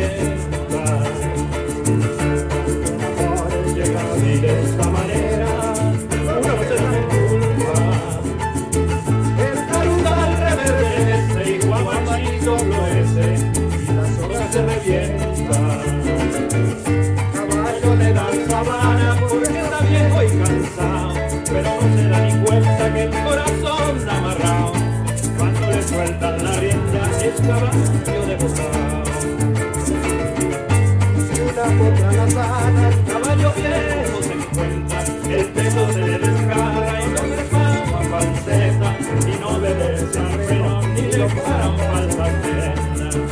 Caballo le dan sabana porque está viejo y cansado, pero no se da ni cuenta que el corazón amarrado, cuando le sueltan la rienda es caballo de botao. Si una potra la sana, caballo viejo se encuentra, el peso se le desgarra y no le pasa falseta, y no le besan freno ni le paran falsas penas.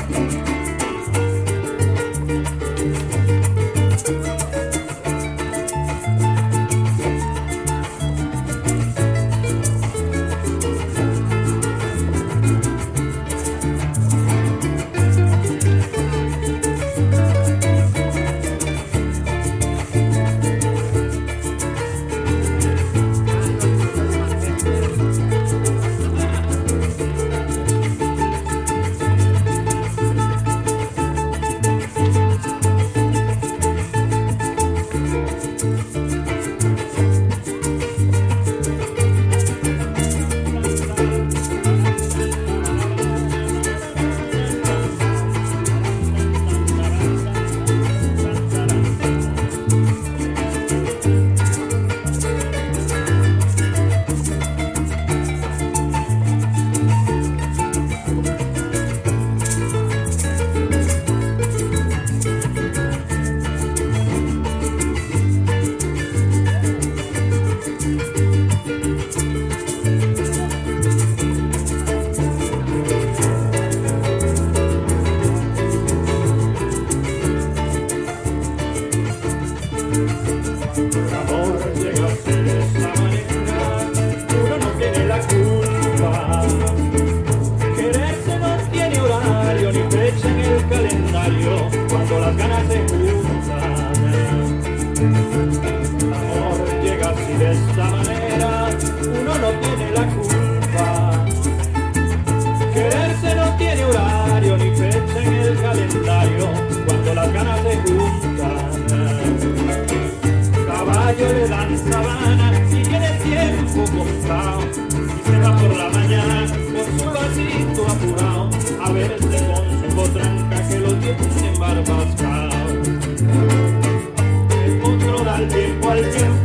Cuando las ganas se juntan, el amor llega así de esta manera, uno no tiene la culpa. Quererse no tiene horario ni fecha en el calendario, cuando las ganas se juntan. Caballo le dan sabana y tiene tiempo contado, y se va por la mañana con su vasito apurado, a verse con su potranca que lo tiene embarbascado. El potro da el tiempo al tiempo